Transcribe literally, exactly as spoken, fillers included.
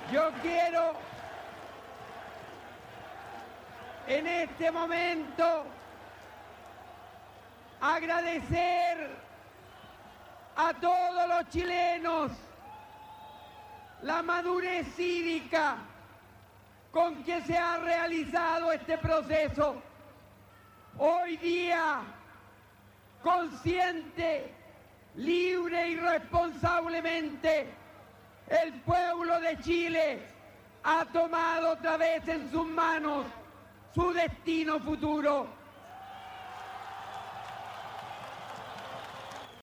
Yo quiero en este momento agradecer a todos los chilenos la madurez cívica con que se ha realizado este proceso. Hoy día, consciente, libre y responsablemente, el pueblo de Chile ha tomado otra vez en sus manos su destino futuro.